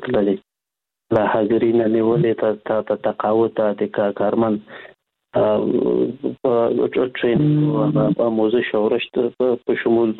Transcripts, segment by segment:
تللی لا حاضرین نیولې ته تقاوت د کارمن ټرین او موزه شورشت په شمول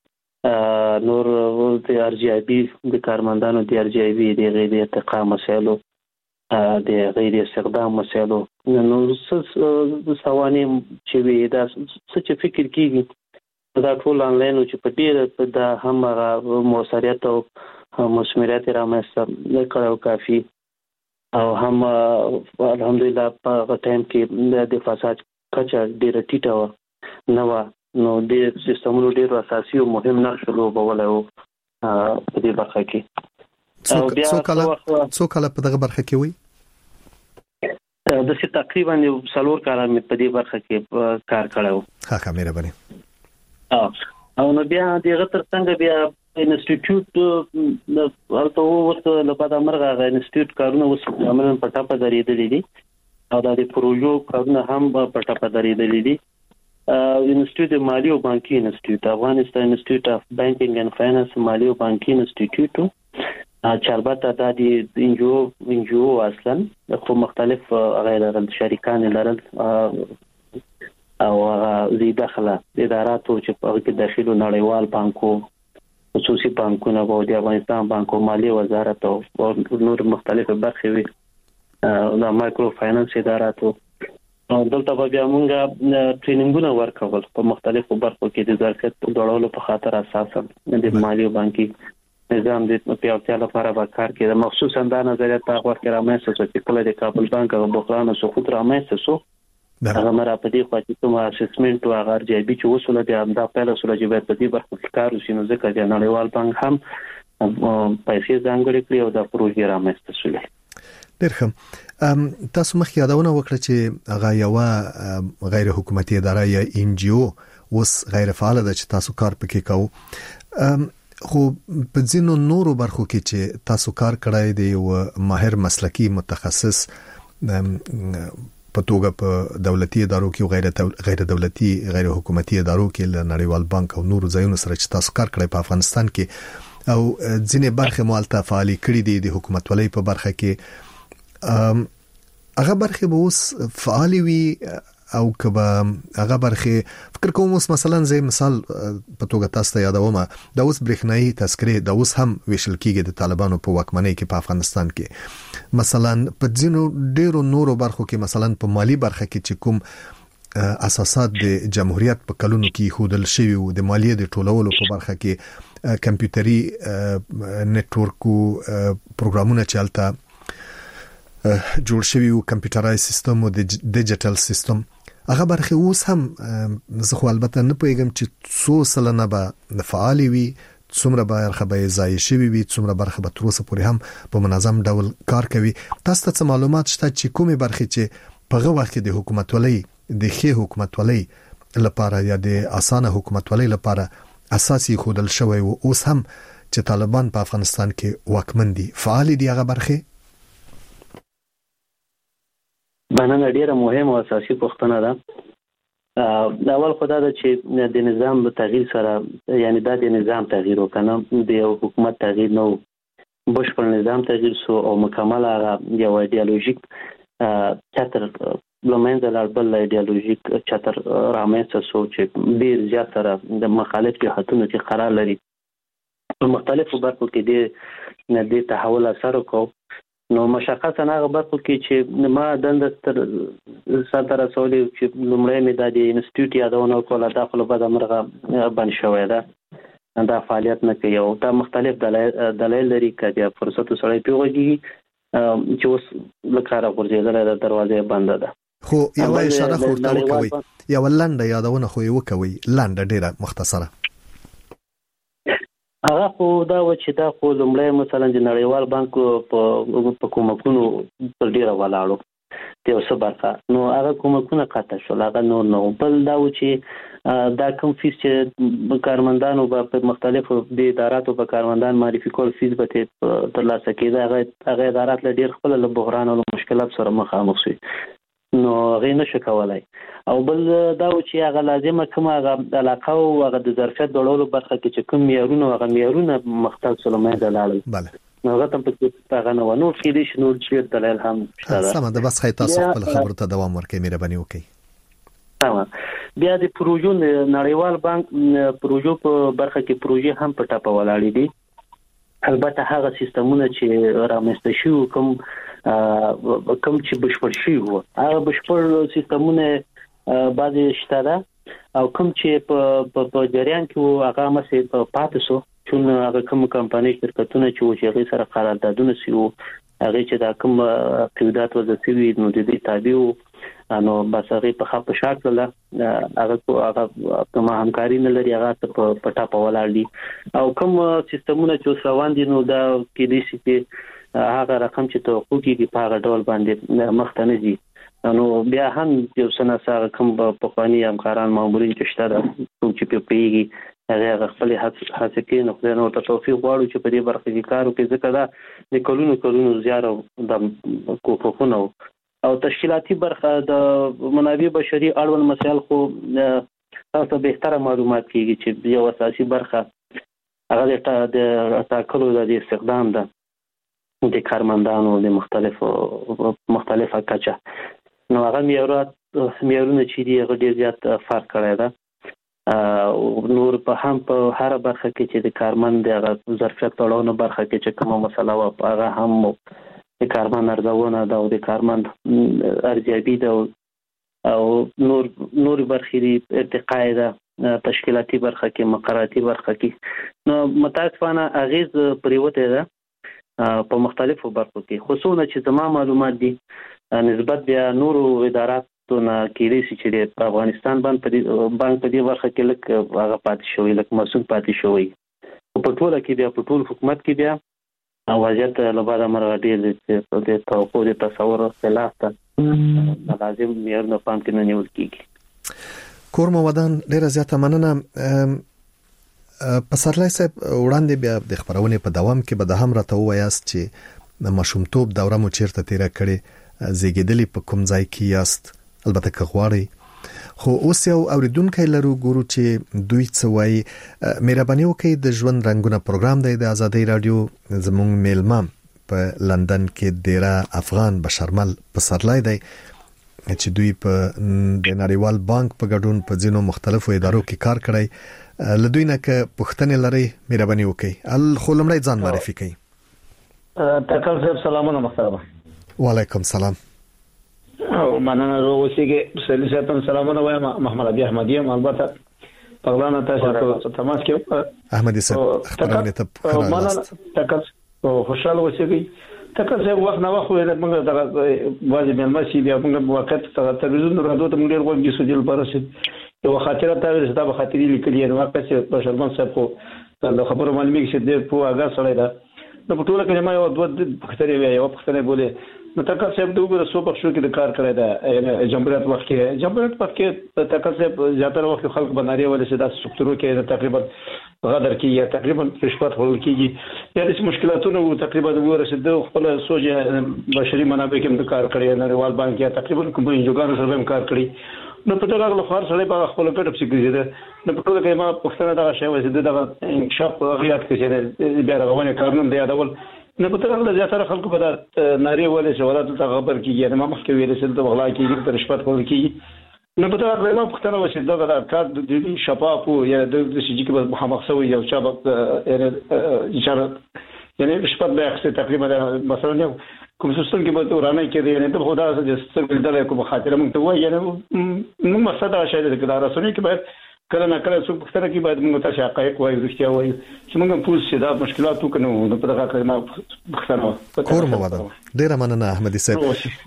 نور د ار جی ای بي د کارمندانو د ار جی ای بي د غیر ارتقا مسایلو د غیر استخدام مسایلو نو سواني چې وي دا څه فکر کیږي دا ټول انلاین چې په ډیره د هم موثریت او مثمریت رامنځته کړو کافي او هم الحمدلله په ټایم کې د فساد کچه ډیره ټیټه نو نو د سیستمونو ډیرو اساسي او مهم نقش لوبولی و په دې برخه کې او بیا څو کاله په دغه برخه کې وي د څه تقریبا 4 کاله مې په دې برخه کې کار کړو ښه مهرباني او نو بیا دغه ترڅنګ بیا انسټیټیوټ البته ورته لپاره مرغه انسټیټیوټ کارونه اوس عملاً په ټاپه درېدلې دي او د پروژو کارونه هم په ټاپه درېدلې دي انسټیټیوټ مالی او بانکي انسټیټیوټ افغانستان انسټیټیوټ اف بانکینګ اند فاینانس مالی او بانکي انسټیټیوټ چې البته د انجو اصلا خو مختلف غیر شریکان لرل او زی داخله اداراتو چې په کې داخلو نړیوال بانکو خصوصي بانکونه او د افغانستان بانکو مالی وزارت او نور مختلف برخې وي د مایکرو فاینانس اداراتو دلته بیا موږ ټریننګونه ورکول په مختلفو برخو کې د ظرفیت ډولولو په خاطر اساسا د مالی او بانکي نظام د پیاوړتیا لپاره به کار کړي مخصوصا دا نظریه په وخت کې رامنځته شو چې کله د کابل بانک او بحران سقوط رامنځته شو هغه مرا په دې خوا چې کوم اسسمنت او هغه جی بي چې وصول بیا دا پیله سره چې په دې برخو کې کار وشي نو ځکه چې نړیوال بانک هم پیسې ځانګړي کړی او د پروژې رامنځته شولې ډېر ښه تاسو مخکې یادونه وکړه چې هغه یو غیر حکومتي اداره یا ان جی او اوس غیر فعال ده چې تاسو کار پکې کوو خو په ځینو نورو برخو کې چې تاسو کار کړای دی یو ماهر مسلکی متخصص په توګه په دولتي ادارو کې غیر دولتي غیر حکومتي ادارو کې له نړیوال بانک او نورو ځایونو سره چې تاسو کار کړای په افغانستان کې او ځینې برخې مالته فعالي کړې دي د حکومت ولې په برخه کې هغه برخه به اوس فعالي وي او کبه هغه برخه فکر کوم اوس مثلا زي مثال په توګه تاسو ته یادوم دا اوس برېښنايي تذکرې دا اوس هم ویشل کېږي د طالبانو په واکمنۍ کې په افغانستان کې مثلا په ځینو ډیرو نورو برخو کې مثلا په مالی برخه کې چې کوم اساسات د جمهوریت په کلونو کې خودل شوی او د مالیې د ټولولو په برخه کې کمپیوټري نتورکو پروګرامونه چالتہ جوړ شوی او کمپیوټرایز سیستم او د ډیجیټل سیستم هغه برخه اوس هم زه خو البته نه پوهیږم چې څو سلنه به فعالي وي څومره برخه به ځای شوی وي څومره برخه به تر اوسه پورې هم په منظم ډول کار کوي تاسو ته معلومات شته چې کومه برخه چې په هغه وخت د حکومت ولې د ښه حکومت ولې لپاره یا د اسانه حکومت ولې لپاره اساسي خودل شوی او اوس هم چې طالبان په افغانستان کې واکمن دي فعال دي هغه برخه مننه ډیره مهمه او اساسي پوښتنه ده اول خدای دا چې د نظام په تغییر سره یعنی د نظام تغییر وکنه د حکومت تغییر نو بشپړ نظام تغییر سو او مکمل هغه یو ایدئولوژیک چتر لمنځه لاړ بل ایدئولوژیک چتر رامنځته شو چې ډیر زیات سره د مخالف جهاتونو کې قرار لري په مختلفو برخو کې د تحول اثر وکړ نو مشخصا هغه برخو کې چې ما دند تر سره رسولي چې لومړی مې د انسټیټیوټ یادونه کوله داخله بعد مرغه بن شوې ده دا فعالیت نه کوي او دا مختلف دلایل لري چې فرصت سره پیوږي چې اوس لکاره ورځېدل د دروازې بنده ده خو یو اشاره خورته وکوي یو لنډه یادونه خو یو کوي لنډه ډیره مختصره هغه خو دا و چې دا خو لومړی مثلا د نړیوال بانک په کومکونو پر ډیره ولاړو د یو څه برخه نو هغه کومکونه قطع شول هغه نو بل دا و چې دا کوم فیس چې کارمندانو په مختلفو د اداراتو په کارمندان معرفي کول فیس به ترلاسه کېده هغه ادارات له ډیر خپل له بحران او مشکلات سره مخامخ شي نو غي نشه کولای او بل دا و چې هغه لازمه کوم هغه علاقه او هغه د ظرفیت ډولولو برخه کې چې کوم معیارونه هغه معیارونه مختلف سلمه دلالت بله هغه تم په تاغه نو کې دي شنو چې دلایل هم شته. سم ده، بس خی تاسو خپل خبرو ته دوام ورکړئ، مهرباني وکړئ. بیا د پروژو نړیوال بانک پروژو په برخه کې پروژې هم په ټاپه ولاړې دي. البته هغه سیستمونه چې رامنځته شوي کوم چې بشپړ شوي وو، هغه بشپړ سیستمونه بعضی شته ده او کوم چې په جریان کې وو هغه مسې په پاتې شو، چون هغه کوم کمپنۍ شرکتونه چې هغه سره قراردادونه سیو هغه چې دا کوم قیودات وځي نو د دې تابع انو بس هغه په خپل شاکله هغه کومه همکاري نه لري، هغه په ټاپه ولاړ دي. او کوم سیستمونه چې روان دي نو دا کې دي چې هغه رقم چې توقع کیږي په هغه ډول باندې مختنه دي. نو بیا هم یو سنه سره کوم په قانوني همکاران مامورین چې شته دا چې په پیږي هغه خپل هڅه کوي. نو خدای نو ته توفیق غواړو چې په دې برخه کې کار وکړي، ځکه دا د کلونو زیاره د کوپونو او تشکیلاتي برخه د منابع بشري اړوند مسایل خو تاسو به تر معلومات کیږي چې یو اساسي برخه هغه د تاکلو د استخدام ده د کارمندانو د مختلفه کچه. نو هغه معیارونه چې دی هغه ډیر زیات فرق کړی ده. نور په هم په هر برخه کې چې د کارمند د ظرفیت اړوند برخه کې چې کومه مسله و هغه هم د کارمند ارزونه ده او د کارمند ارزیابي ده او نور برخې ارتقاء ده، تشکیلاتي برخه کې مقرراتی برخه کې. نو متاسفانه اغیز پریوته ده په مختلفو برخو کې، خصوصا چې زما معلومات دي نسبت بیا نورو اداراتونه کېږي چې د افغانستان بانک په دې برخه کې لکه هغه پاتې شوی، لکه مسؤل پاتې شوی. په ټوله کې بیا په ټول حکومت کې بیا وضعیت لپاره مرغه ډیر د توقع د تصور خلاف ته لازم معیارونه پام کې نه نیول کیږي. کورمو ودان ډیر زیاته مننه. پسرلی صاحب وړاندې بیا د خبرونې په دوام کې به د هم راته وایاست چې ماشومتوب دوره مو چیرته تیره کړې، زیږیدلې په کوم ځای کې یاست، البته که غواړئ. خو اوس یو اوریدونکو لرو ګورو چې دوی څه وایي. مهرباني وکړئ د ژوند رنگونه پروګرام دی د آزادۍ رادیو، زموږ میلمه په لندن کې ډیره افغان بشرمل پسرلی دی چې دوی په د نړیوال بانک په ګډون په ځینو مختلفو ادارو کې کار کړی. لدوی نه که پښتنې لري مهرباني وکړئ. خو لمړی ځان معرفي کړئ. تکل صاحب سلامونه محترم. وعلیکم سلام. او مننه روسیږي سلی صاحب سلامونه وایم. محمد ابي احمدی البته پغلانه تاسو تماس کې احمدی صاحب خبرونه ته مننه. تکل خوشاله اوسئ. تکل صاحب وخت نه وخت موږ دغه واجب مېلمه سي بیا موږ وخت تلویزیون راډیو ته موږ ډیر وګړي سوجل برسید یو خاطره تاسو ته به خاطرې لیکلې نو واقعي په شرمن صاحب خو د خبرو معلومي چې د په اگه سره ده نو په ټوله کې ما یو دوه پختري وي یو پختنه بوله نو تکل صاحب دغه سو بخښو کې د کار کړی دا یعنی جمهوریت وخت کې تکل صاحب زیاتره وخت خلک بناري ولې چې د سکتورو کې تقریبا غدر کیږي، تقریبا رشوت ورکول کیږي، یا د مشکلاتونو تقریبا د ورسېد خپل سوچ بشري منابع کې کار کړی، نړیوال بانک یا تقریبا کوم انجوګانو سره هم کار کړی. نو په ټول هغه خبر سره په خپل کټ په سګریزه ده نو په ټول کې ما پښتنه دا شی وځي دغه انکشاف غیات کې چې بیا راغونه کارونه دی یادول نو په ټول هغه زیاتره خلکو په ناری ولې شوالات ته خبر کیږي نه ما مخکې ویل چې د بغلا کېږي د رشوت ورکول کیږي. نو په ټول هغه ما پښتنه وځي دغه کار د شفاف او یا د شي کې محمد سوي یو شابه یعنی اشاره یعنی رشوت به تقریبا مثلا کوم څه کې به ورانه کې دی نه ته خدا سره د څه دلته کوم خاطره مونږ ته وایي یعنی موږ مقصد دا شاید د کار رسونی کې باید کله نه کله څو پختره کې باید موږ ته حقایق وایي رښتیا وایي چې موږ پوه شو دا مشکلات وکړو نو په دغه کار نه پختره کور مو ودا ډیر مننه احمدي صاحب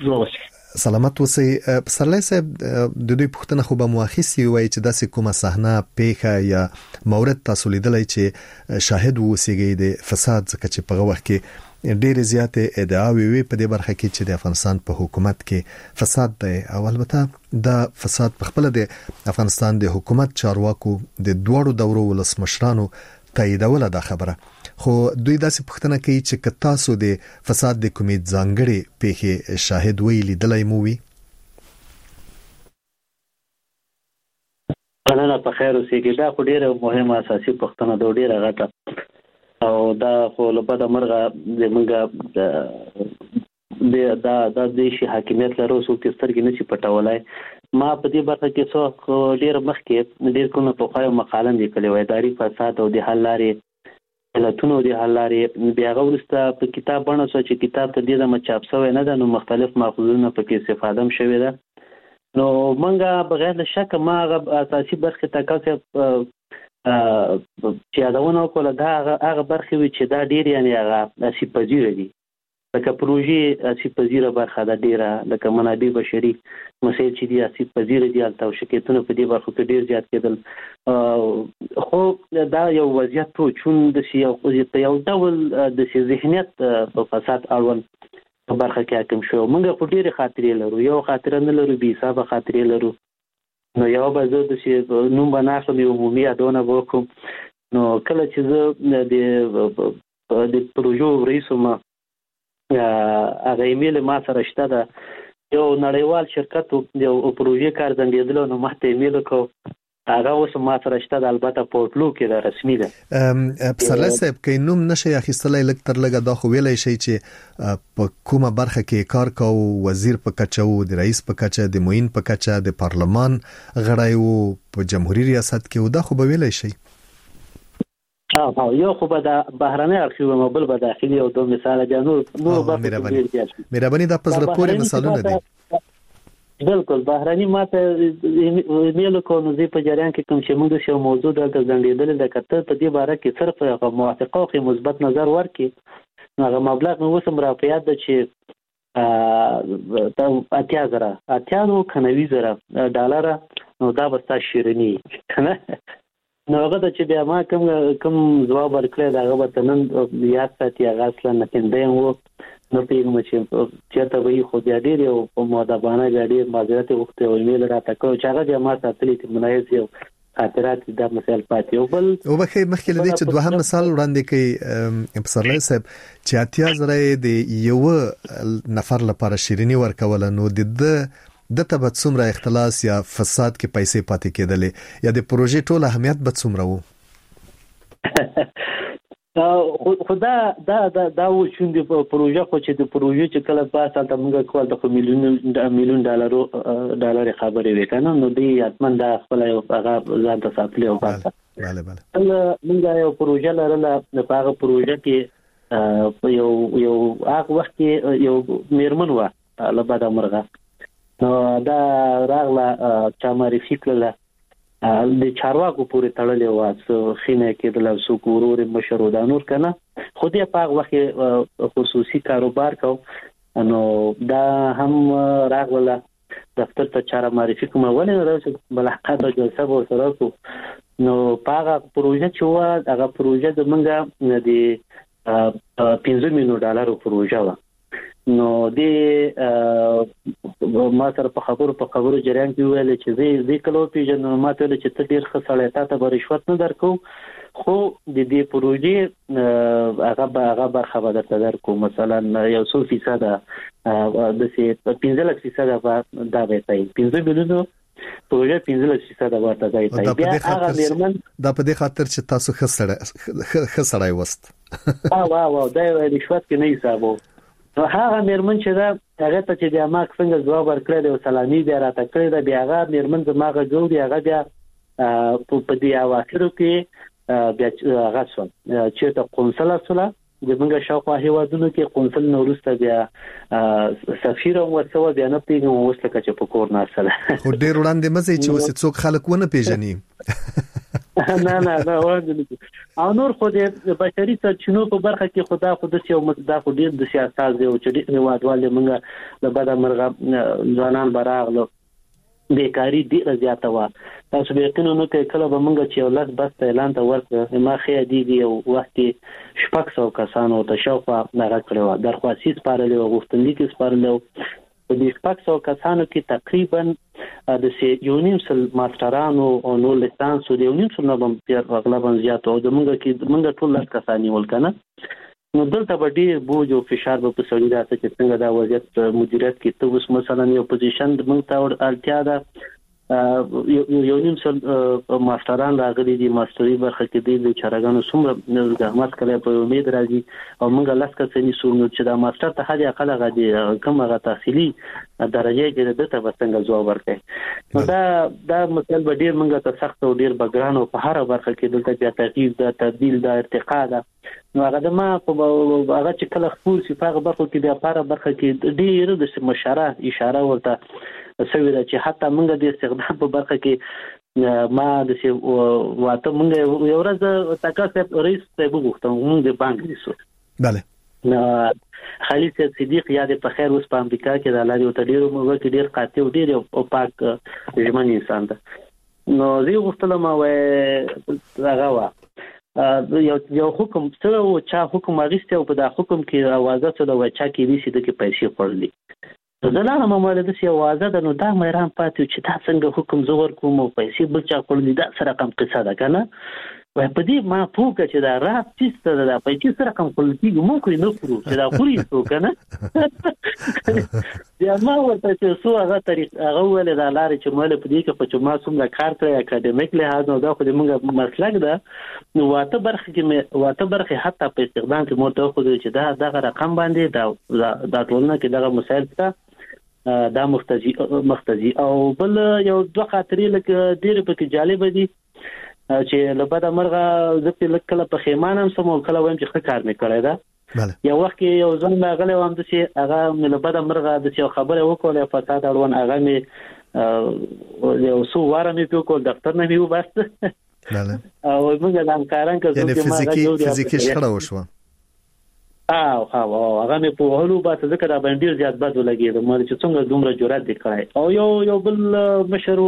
سلامت اوسئ. پسرلی صاحب د دوی پښتنه خو به مؤخصي وایي چې داسې کومه صحنه پیښه یا مورد تاسو لیدلای چې شاهد ووسیږي د فساد ځکه چې په وخت کې ډېر زیاتې ادعاوې وي په دې برخه کې چې د افغانستان په حکومت کې فساد دی او البته دا فساد په خپل د افغانستان د حکومت چارواکو د دوړو دورو ولسمشرانو تاییدوله دا خبره. خو دوی داسې پوښتنه کوي چې که تاسو د فساد د کومې ځانګړې پیښې شاهد وي لیدلای مو وي. نه په خیر اوسېږي. دا خو ډېره مهمه اساسي پوښتنه ده ډېره غټه او دا خو له بده مرغه زمونږ د شي حاکمیت لرو څوک سترګې نشي پټولای. ما په دې برخه کې څو ډېر مخکې ډېر کومه په خایو مقاله لیکلې وای اداري فساد او د حل لارې علتونو د حل لارې بیا وروسته په کتاب باندې چې کتاب ته دې د چاپ شوی نه ده نو مختلف ماخذونه پکې استفاده هم شوی ده. نو منګه بغیر له شک ما اساسي برخه تکاسه چې یادونه وکړه دا هغه برخه وي چې دا ډېر یعنی هغه اسی پذیر دي لکه پروژې اسی پذیره برخه ده ډیره لکه منابع بشري مسایل چې دي اسی پذیره دي البته شرکتونه په دې برخه کې ډیر زیات کېدل. خو دا یو وضعیت ته چون د یو ډول د ذهنیت په فساد اړوند په برخه کې حاکم شو. موږ په ډیره خاطرې لرو یو خاطر نه لرو بي حساب خاطرې لرو. نو یو به زه د نوم بناخم یو عمومي ادونه وکم. نو کله چې زه د پروژو رئیس ما هغه ایمیل ما سره شته ده یو نړیوال شرکت یو پروژې کار زنګېدل نو ما ته ایمیل کو هغه اوس ما سره شته د البته پورتلو کې دا رسمي ده. پسرلی صاحب کې نوم نشي اخیستلای لک تر لګه دا خو ویلای شي چې په کومه برخه کې کار کوي وزیر په کچه او د رئیس په کچه د معین په کچه د پارلمان غړی او په جمهوریت ریاست کې دا خو به ویلای شي. یو خو به د بهرنۍ ارخیو موبایل به داخلي او دوه مثال بیا نور مهرباني دا پزله پورې مثالونه دي. بالکل بهرني ماته ایمیل کوم زی په جریان کې کوم چې موږ شو موضوع د ځنګېدل د کتل په دې باره کې صرف موافقه او مثبت نظر ورکړي. هغه مبلغ نو وسم را پیاد د چې 80,000 کنوي زره ډالر نو دا بستا شیرنی کنه. نو هغه چې بیا ما کوم جواب ورکړی دا هغه ته نن یاد ساتي هغه اصلا نه کېندم وو نو پیغام چې ته وی خو بیا ډیر او په مودبانه غاډي معذرت وخت او ایمیل راته کو چې هغه ما ساتلی ته منایز یو خاطرات د مثال پاتې او بل او بخې مخکې لدی چې دوهم مثال وړاندې کوي پسرلی صاحب چې 80,000 د یو نفر لپاره شیرینی ورکول نو د تبت څومره اختلاس یا فساد کې پیسې پاتې کېدلې یا د پروژې ټول اهمیت به څومره وو؟ خدا دا و چې د پروژې خو چې د پروژې چې کله پاس ته موږ کول د میلیون ډالر خبرې وکنه نو دی اتمن دا خپل یو هغه ځان ته ساتلی او پاسه bale موږ یو پروژه لرله په هغه پروژه کې یو هغه وخت یو میرمن و لبدا مرغه نو دا راغله چا معرفي کړله د چارواکو پورې تړلې و خینه کې د لاسو کورور مشر د نور کنه خو دې په هغه وخت خصوصي کاروبار کو نو دا هم راغله دفتر ته چاره معرفي کوم ولې راځي ملاقات او جلسه و سره کو نو په هغه پروژه چې و هغه پروژه د منګه د 15 میلیون ډالر پروژه و نو دې ما سره په خبرو جریان کې ویل چې زه کلو پیژنم ما ته چې ته ډیر خسړې تا ته رشوت نه درکو خو د دې پروژې هغه برخه به درته درکو مثلا یو 100% د 15% دا به تای 15 میلیون پروژه 15% ورته ځای بیا هغه میرمن دا په دې خاطر چې تاسو خسړای وست واو دا رشوت کې نه حسابو هغه میرمن چې دا هغه ته چې د اماک څنګه جواب ورکړل او سلامي بیا راته کړی دا بیا هغه میرمن زماغه جوړي هغه بیا په دې اواخرو کې بیا هغه څو چې ته قونسل اصله د موږ شاوخوا هیوادونو کې قونسل نورسته بیا سفیر او وسو بیا نه پیږم وسله چې په کور نه اصله خو ډیر وړاندې مزه چې وسې څوک خلک ونه پیژني نه او نور خو د بشري سرچینو په برخه کې خدا خود یو مقدار خو ډیر د سیاست او چې هیوادوال موږ د بده مرغه ځوانان براغلو بیکاری ډیره زیاته و تاسو به یقینونه کوي کله به موږ چې ولادت بس اعلان ته ورکړ ما خې دیږي او وخت شپږ سو کسانو ته شوفه نه کړو درخواستي سپارلې او غوښتنلیک سپارلې په دې شپږ سو کسانو کې تقریبا د یونیم سل ماسترانو او نو لیسانس او د یونیم سل نوم په اغلبا زیات او د موږ ټول لاس کسانی ولکنه نو دلته به ډیر بوج او فشار به په سړي راځي چې څنګه دا وضعیت مدیریت کې ته اوس مثلا یو پوزیشن موږ ته اړتیا ده یو نیم سل ماستران راغلي دي ماستري برخه کې د چارګانو څومره زحمت کړی په امید راځي او موږ لاس کسنی سومو چې دا ماستر ته هغه اقل غدي کومه تحصیلي درجه کې د ته وسنګ جواب ورکړي دا مثال به ډیر موږ ته سخت او ډیر بګران او په هر برخه کې دلته بیا تغییر د تبديل د ارتقا ده نو هغه ما په هغه چې کله خپل صفه برخه کې د لپاره برخه کې ډیر د مشاره اشاره ورته سوي دا چې حتی موږ د استخدام په برخه کې ما د سی واته موږ یو ورځ تاسو رئیس ته وغوښتم موږ د بانک رئیس bale خالد صدیق یاد په خیر اوس په امریکا کې د لاري او تډیرو موږ کې ډیر قاطع او ډیر او پاک ژمن انسان ده نو زه وغوښتلم هغه وا یو حکم سره او چا حکم اغسته او په دا حکم کې اوازه سره و چا کې وسی د کې پیسې خورلې زلانه ممالده سی اوازه ده نو دا مېران پاتې چې دا څنګه حکم زور کوم او پیسې بل چا خورلې دا سره کم قصه ده کنه وای په دې ما پوکه چې دا رات چې دا پیسې سره کم خورلې مو کوی نه کړو چې دا خوري څو کنه بیا ما ورته چې سو هغه طریق هغه ول دا لارې چې مال په دې کې په چې ما څومره کار کړی اکیډمیک لحاظ نو دا خو دې موږ مسلک ده نو واته برخه حتی په استخدام کې مو ته خو دې چې دا رقم باندې دا ټولنه کې دا مسائل ته دا مختزي او بل یو دوه خاطرې لکه ډېر پکې جالب دي چې لبدا مرغه زپې لکه په خیمانم سم او کله وایم چې ښه کار مې کړی دا یو وخت کې یو ځن راغلی وم چې هغه لبدا مرغه د څه خبره وکړه فساد اړون هغه مې یو څو واره مې په کول دفتر نه میو بس او موږ د همکاران کې فزیکی شخړه وشوه هغه مې په هلو باسه ځکه دا باندې زیات بد ولګید مې چې څنګه دومره جرأت وکړای او یو بل مشرو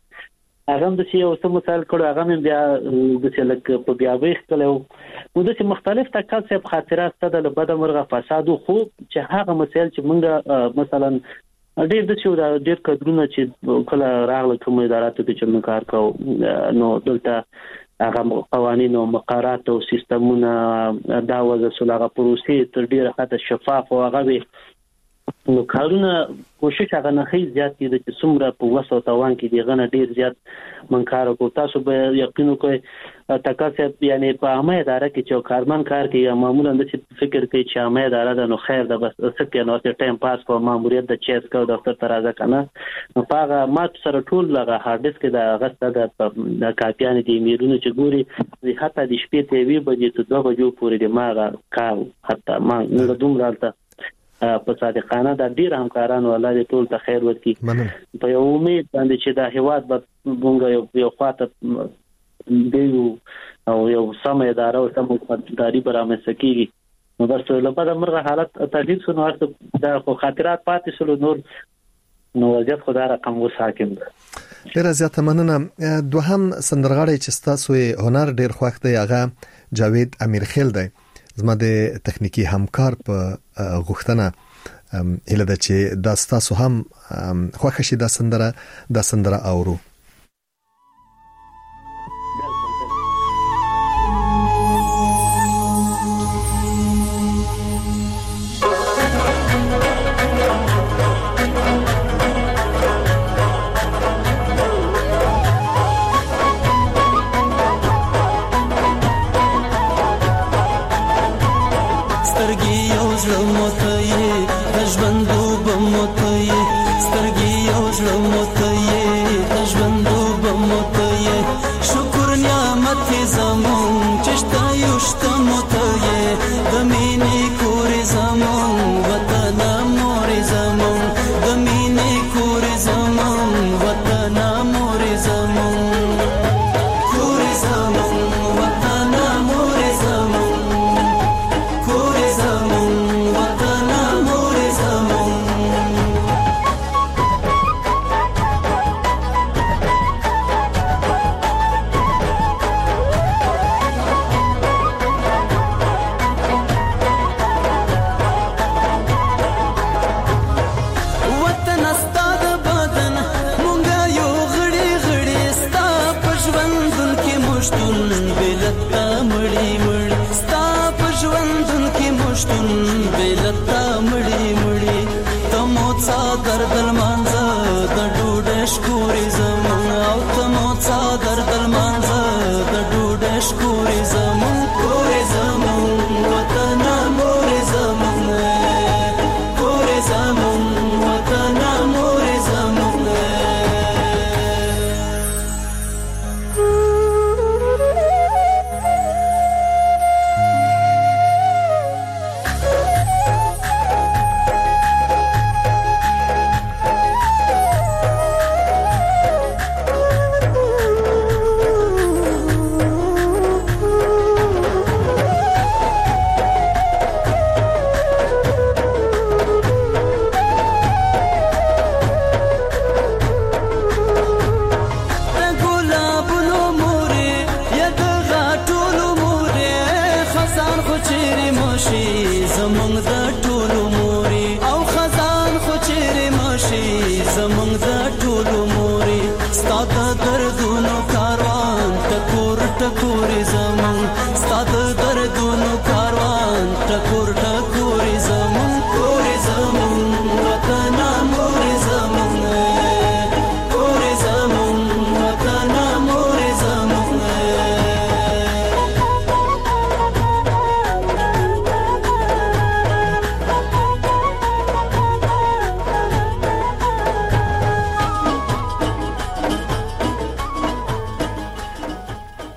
هغه د یو څه مثال کړو هغه مې بیا د څه لک په بیا وېخ کړو نو د مختلف تکل څخه خاطرات ستاسو د بد مرغه فساد خو چې هغه مسایل چې موږ مثلا ډېر د څو ډېر کډرونه چې کله راغله کوم اداراتو کې چې موږ کار کوو نو دلته هغه قوانين او مقررات او سیستمونه دا وځه سلاغه پروسې تر ډیره حتی شفاف او هغه نو کارونه کوشش هغه نه هي زیات دي چې څومره په وسو توان کې دی غنه ډیر زیات منکار کو تاسو به یقین کوئ تکاسه یعنی په عامه اداره کې چې کارمن کار کوي معمولا د فکر کوي چې عامه اداره ده نو خیر ده بس سکه نو ته ټایم پاس کو ماموریت د چیس کو دفتر ترازه کنه نو هغه مات سره ټول لغه هارد ډیسک د غسته د کاپیان دي میرونه چې ګوري حتی د شپې ته وی بجې ته 2 بجو پورې د ماغه کاو حتی ما نو دومره په صادقانه د ډیر همکارانو الله دې ټول ته خیر ورکړي په یو امید باندې چې دا هیواد به مونږ یو خاطر دیو او یو سم اداره او سم حکومتداري برامه سکیږي نو بس لپاره مرغه حالت تغییر شنو دا خو خاطرات پاتې شول نو وضعیت خدای رقم وساکم ډیر زیاته مننه دوهم سندرغاړی چې تاسو هنر ډیر خوښ دی هغه جاوید امیرخیل دی زما د تخنیکی همکار په غوښتنه اله د چې دا تاسو هم خوښ شي دا سندره اورو دردل مانزه د ډوډۍ شکورې زمو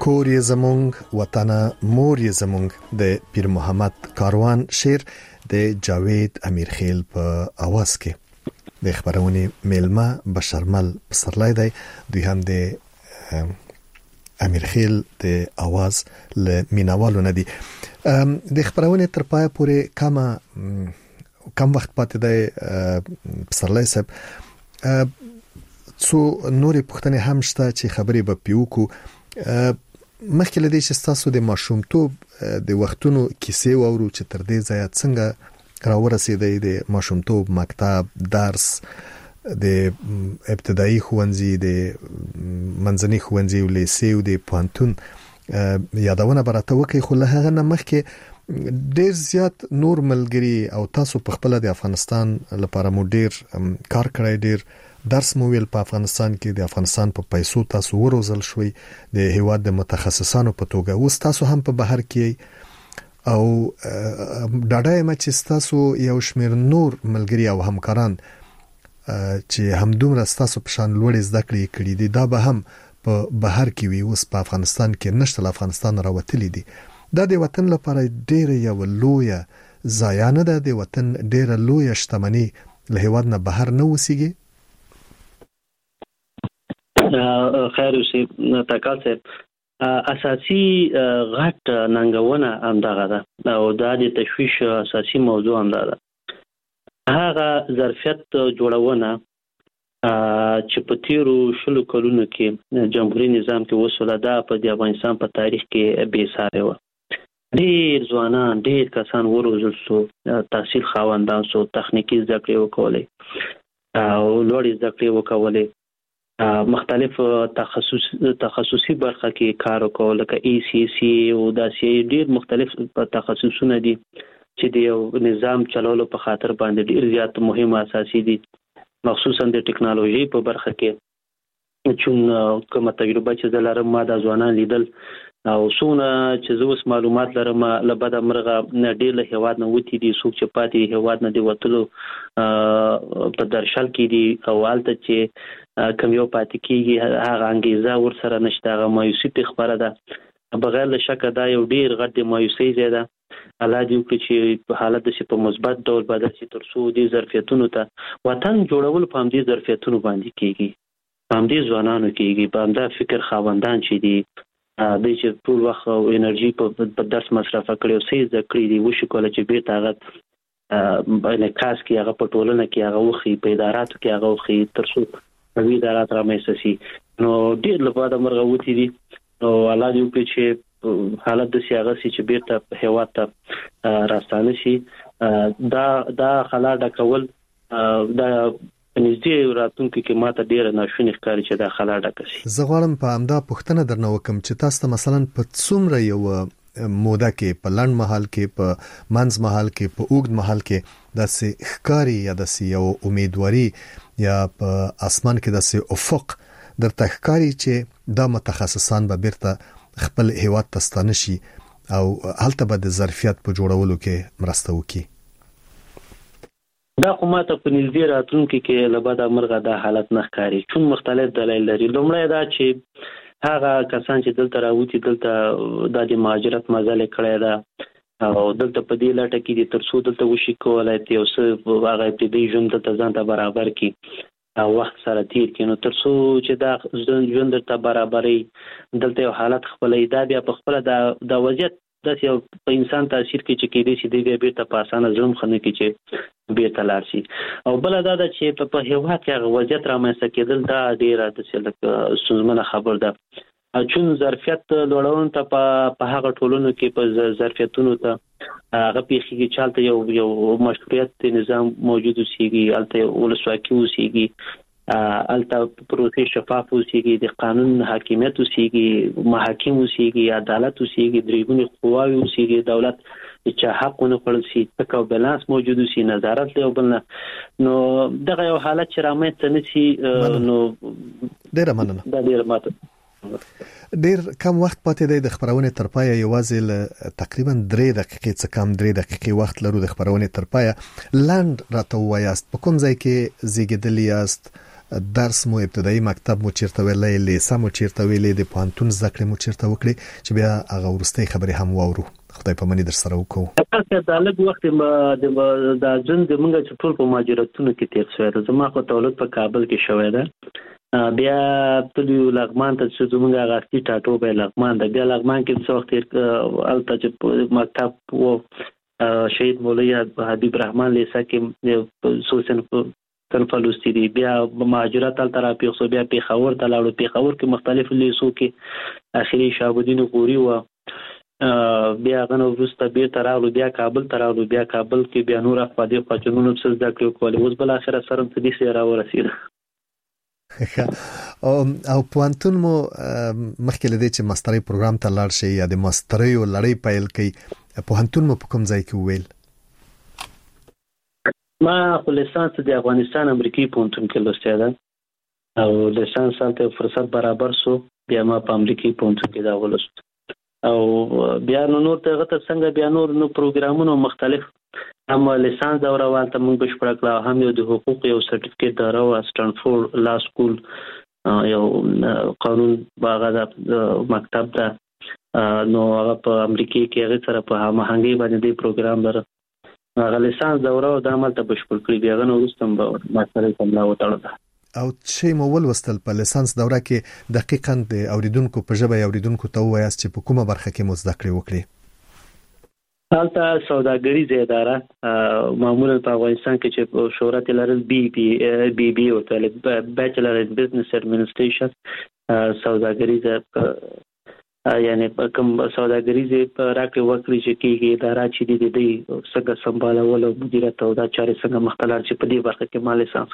کور یې زمونږ وطن مور یې زمونږ د پیر محمد کاروان شعر د جاوید امیرخیل په اواز کې د خبرونه میلمه بشرمل پسرلای دی دوی هم د امیرخیل د اواز له مینوالو نه دي د خبرونه تر پای پورې کم وخت پاتې دی پسرلای صاحب څو نورې پوښتنې هم شته چې خبرې به پیوکو مخکې لدی چې تاسو د ماشومتوب د وختونو کیسې وورو چې تر دې ځای څنګه راورسېدې د ماشومتوب مکتب درس د ابتدایي ښوونځي د منځني ښوونځي او لیسې او د پوهنتون یادونه براته وکي خو له هغه نه مخکې ډیر زیات نور ملګری او تاسو په خپل د افغانستان لپاره مو ډیر کار کړی ډیر درس مو ویل په افغانستان کې د افغانستان په پیسو تاسو وروزل شوي د هیواد د متخصصانو په توګه اوس تاسو هم په بهر کې او ډاډه یم چې تاسو یو شمیر نور ملګری او همکاران چې همدومره تاسو په شان لوړ زده کړې کړې دي دا به هم په بهر کې وي اوس په افغانستان کې نشته افغانستان راوتلي دي دا د وطن لپاره ډیره یو لویه ضایع نه ده د وطن ډیره لویه شتمني له هیواد نه بهر نه وسیږي خیر اوسې تکال صاحب اساسي غټ ننګونه همدغه ده او دا د تشویش اساسي موضوع همدغه ده هغه ظرفیت جوړونه چې په تیرو شلو کلونو کې جمهوریت نظام کې وسوله ده په د افغانستان په تاریخ کې بې ساري و ډېر ځوانان ډېر کسان وروزل شو تحصیل خاوندان شو تخنیکی زده کړې وکولې او لوړې زده کړې وکولې مختلف تخصصي برخه کې کار وکول لکه ای سی سی او داسې ډېر مختلف تخصصونه دي چې د یو نظام چلولو په خاطر باندې ډېر زیات مهم اساسي دي مخصوصا د ټکنالوژي په برخه کې چون کومه تجربه چې دلاره ما د ځوانان لیدل او څونه چې زه اوس معلومات لرم له بده مرغه ډېر له هیواد نه وتی دي څوک چې پاتې هیواد نه دی وتلو په درشل کې دي او حالت چې کوم یو پاتې کېږي هغه انګیزه ورسره نشته هغه مایوسي په خبره ده بغیر له شک دا یو ډېر غټ د مایوسي زیاده الله دې وکړي چې په حالت چې په مثبت ډول بدل شي تر څو دې ظرفیتونو ته وطن جوړول په همدې ظرفیتونو باندې کېږي په همدې ځوانانو کېږي په همدا فکر خاوندان چې دي دوی چې ټول وخت او انرژي په درس مصرف کړي او سې زده کړي دي وشي کولی چې بیرته هغه انعکاس کړي هغه په ټولنه کې هغه وښي په اداراتو کې هغه وښي تر څو قوي ادارات رامنځته شي نو ډېر له بده مرغه وتي دي نو الله دې وکړي چې حالت داسې هغه شي چې بیرته هیواد ته راستانه شي دا خلا ډکول دا نږدې راتلونکي کې ماته ډېره ناشونې ښکاري چې دا خلا ډکه شي زه غواړم په همدا پوښتنه درنه وکم چې تاسو ته مثلا په څومره یو موده کې په لنډ مهال کې په منځ مهال کې په اوږد مهال کې داسې ښکاري یا داسې یو امیدواري یا په اسمان کې داسې افق درته ښکاري چې دا متخصصان به بیرته خپل هیواد ته ستانه شي او هلته به د ظرفیت په جوړولو کې مرسته وکړي دا خو ماته په نږدې راتلونکي کې له بده مرغه دا حالت نه ښکاري چون مختلف دلایل لري لومړی دا چې هغه کسان چې دلته راوتي دلته د مهاجرت مزل کړی ده او دلته په دې لټه کې دي تر څو دلته وشي کولای ته یو څه هغه ابتدایي ژوند دلته ځان ته برابر کړي او وخت سره تیر کړي نو تر څو چې دا ژوند ته برابرې دلته یو حالت خپلې دا بیا په خپل د وضعیت داسې یو په انسان تاثیر کوي چې کېدای شي دی بیرته په اسانه ظلم خنه کې چې بیرته لاړ شي او بل دا ده چې په هیواد کې هغه وضعیت رامنځته کېدل دا ډېره داسې لکه ستونزمنه خبر ده چون ظرفیت لوړون ته په هغه ټولنو کې په ظرفیتونو ته هغه پیښیږي چې هلته یو مشروعیت نظام موجود اوسېږي هلته ولسواکي اوسېږي هلته پروسې شفاف اوسېږي د قانون حاکمیت اوسېږي محاکم اوسېږي عدالت اوسېږي درېګونې قواوې اوسېږي دولت چې حق ونه خوړل شي تک او بالانس موجود اوسي نظارت له بل نه نو دغه یو حالت چې رامنځته نشي نو ډېره مننه دا ډېر ماته ډېر کم وخت پاتې دی د خبرونه تر پایه یوازې له تقریبا 3 دقیقې څخه کم 3 دقیقې وخت لرو د خبرونه تر پایه لاند راته وایاست په کوم ځای کې زیږیدلی یاست درس مو ابتدایي مکتب مو چیرته ویلې لیسه مو چیرته ویلې د پوهنتون زده کړې مو چیرته وکړې چې بیا هغه ورستۍ خبرې هم واورو خدای په منی در سره وکړو تاسو د لږ وخت د ژوند د موږ چې ټول په ماجراتونو کې تیر شوی ده زما خو تولد په کابل کې شوی ده بیا تلو لغمان ته چې زموږ غاستي ټاټو به لغمان ده بیا لغمان کې څو وخت الته چې مکتب و شهید مولوی حبیب رحمان لیسا کې سوسن تنفلوستی دی بیا مهاجرت تل تراپی خو بیا پیښور ته لاړو پیښور کې مختلف لیسو کې اخري شهابالدین غوري و بیا غنو وروسته بیا تراولو بیا کابل تراولو بیا کابل کې بیا نور افادي قانونو څه زده کړو کولې اوس بل اخر سره په دې سره ورسید او پوهنتون مو مخکې لدی چې ماسترۍ پروګرام ته لاړ شي یا د ماسترۍ لړۍ پیل کړي پوهنتون مو په کوم ځای کې ویل ما خو لیسانس د افغانستان امریکایي پوهنتون کې لوستل ده او لیسانس ته فرصت برابر سو بیا ما په امریکایي پوهنتون کې دا ولوست او بیا نور ته غته څنګه بیا نور پروګرامونو مختلف هم لیسانس دوره والته موږ بشپړ کړه هم یو د حقوق یو سرټیفیکیټ دوره او سټانفورد لا سکول یو قانون باغ د مکتب ده نو هغه په امریکا کې هغه سره په هماهنګي باندې دی پروګرام لري هغه لیسانس دوره او د عمل ته بشپړ کړی بیا غنو وروسته به ماسترۍ کوم لا وتاړه او چې مو ولوستل په لیسانس دوره کې دقیقاً د اوریدونکو په ژبه اوریدونکو ته وایاست چې په کومه برخه کې مو زده کړې وکړي حالته سوداګریزه اداره معمولا په افغانستان کې چې شهرت لري بي بي او بیچلر ان بزنس ایڈمنسټریشن سوداګریزه یعنی کوم سوداګریزه په راکړه وکړي چې کېږي اداره چې د څنګه سمبالول او مدیریت او دا چارې څنګه مختلف چې په دې برخه کې مال لیسانس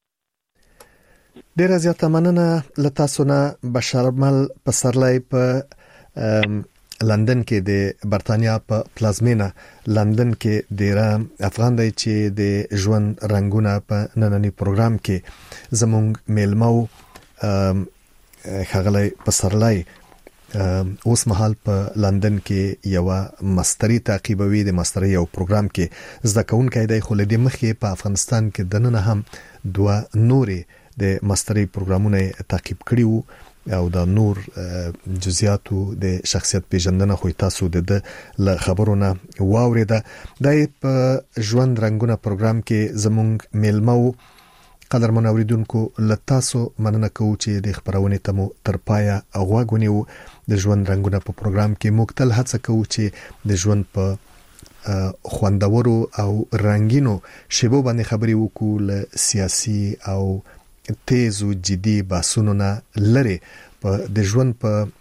کړ ډیر زیاته مننه لتا سونه بشرمل پسرلای په لندن کې د برتانیا په پلازمینا لندن کې د افغان دی چې د ژوند رنگونه په نننی پروګرام کې زمونږ میلمو خغلی پسرلای اوس مهال په لندن کې یو ماستری تعقیبوي د ماستری یو پروګرام کې زده کوونکی دی خو لدې مخې په افغانستان کې د نن هم دوه نورې د ماستری پروګرامونه تعقیب کړي او د نور جزئیاتو د شخصیت پیژندنه خو تاسو د خبرونه واوریده د ژوند رنگونه پروګرام کې زمونږ میلمو قدرمن اوریدونکو لتاسو مننه کوم چې د خبرونه تمو تر پایا اغواګونیو د ژوند رنگونه په پروګرام کې مختل هڅه کوم چې د ژوند په خوندورو او رنگینو شیبو باندې خبري وکړو له سیاسي او تیزو جدي بحثونو نه لري په د ژوند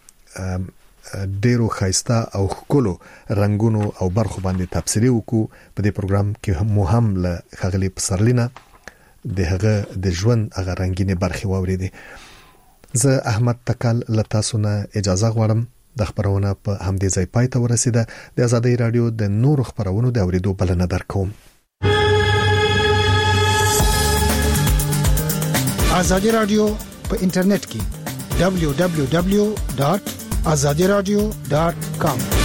په ډیرو خایسته او خکلو رنگونو او برخو باندې تفسیری وکړو په دې پروګرام کې مو هم له خغلی پسرلینا د هغه د ژوند هغه رنگینه برخه واوریدي زه احمد تکل لتاسونه اجازه غواړم د خبرونه په همدې ځای پای ته ورسیده د آزادۍ رادیو د نور خبرونو د اوریدو بلنه درکوم آزادۍ رادیو په انټرنیټ کې www.azadiradio.com